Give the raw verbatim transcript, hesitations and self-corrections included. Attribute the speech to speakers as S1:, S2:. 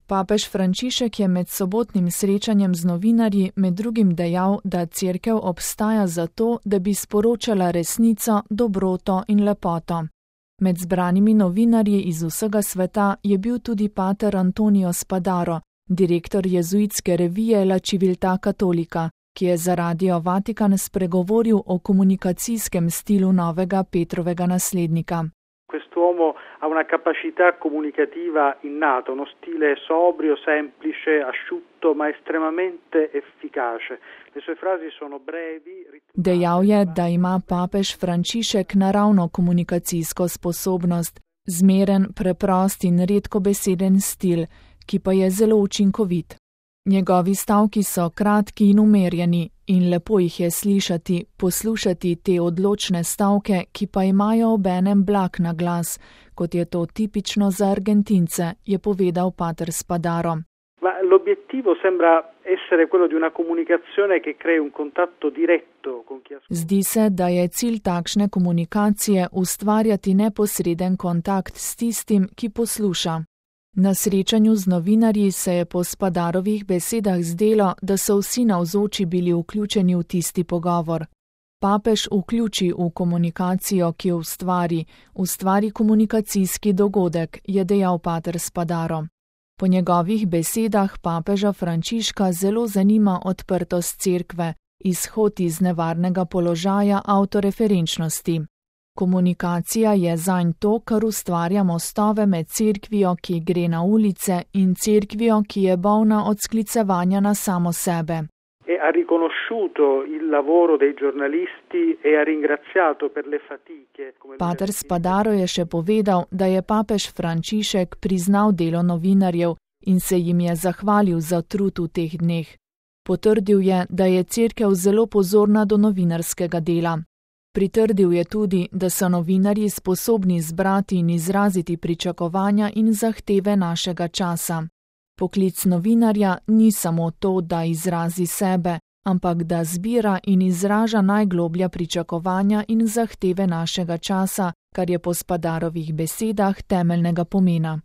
S1: Papež Frančišek je med sobotnim srečanjem z novinarji med drugim dejal, da Cerkev obstaja zato, da bi sporočala resnico, dobroto in lepoto. Med zbranimi novinarji iz vsega sveta je bil tudi pater Antonio Spadaro, direktor jezuitske revije La Civiltà Cattolica, ki je za Radio Vatikan spregovoril o komunikacijskem stilu novega Petrovega naslednika.
S2: Quest'uomo ha una capacità comunicativa innata, uno stile sobrio, semplice, asciutto, ma estremamente efficace. Le sue frasi sono brevi.
S1: Dejal je, da ima papež Frančišek naravno komunikacijsko sposobnost, zmeren, preprost in redkobeseden stil, ki pa je zelo učinkovit. Njegovi stavki so kratki in umerjeni in lepo jih je slišati, poslušati te odločne stavke, ki pa imajo obenem blag na glas, kot je to tipično za Argentince, je povedal pater Spadaro.
S2: Ma l'obiettivo sembra essere quello di una comunicazione che crei un contatto diretto con chi ascolta.
S1: Zdi se, da je cilj takšne komunikacije ustvarjati neposreden kontakt s tistim, ki posluša. Na srečanju z novinarji se je po Spadarovih besedah zdelo, da so vsi navzoči bili vključeni v tisti pogovor. Papež vključi v komunikacijo, ki jo ustvari, ustvari komunikacijski dogodek, je dejal pater Spadaro. Po njegovih besedah papeža Frančiška zelo zanima odprtost cerkve, izhod iz nevarnega položaja avtoreferenčnosti. Komunikacija je zanj to, kar ustvarja mostove med cerkvijo, ki gre na ulice, in cerkvijo, ki je bolna od sklicevanja na samo sebe.
S2: E ha riconosciuto il lavoro dei giornalisti e ha ringraziato per le fatiche.
S1: Pater Spadaro je še povedal, da je papež Frančišek priznal delo novinarjev in se jim je zahvalil za trud v teh dneh. Potrdil je, da je cerkev zelo pozorna do novinarskega dela. Pritrdil je tudi, da so novinarji sposobni zbrati in izraziti pričakovanja in zahteve našega časa. Poklic novinarja ni samo to, da izrazi sebe, ampak da zbira in izraža najgloblja pričakovanja in zahteve našega časa, kar je po Spadarovih besedah temeljnega pomena.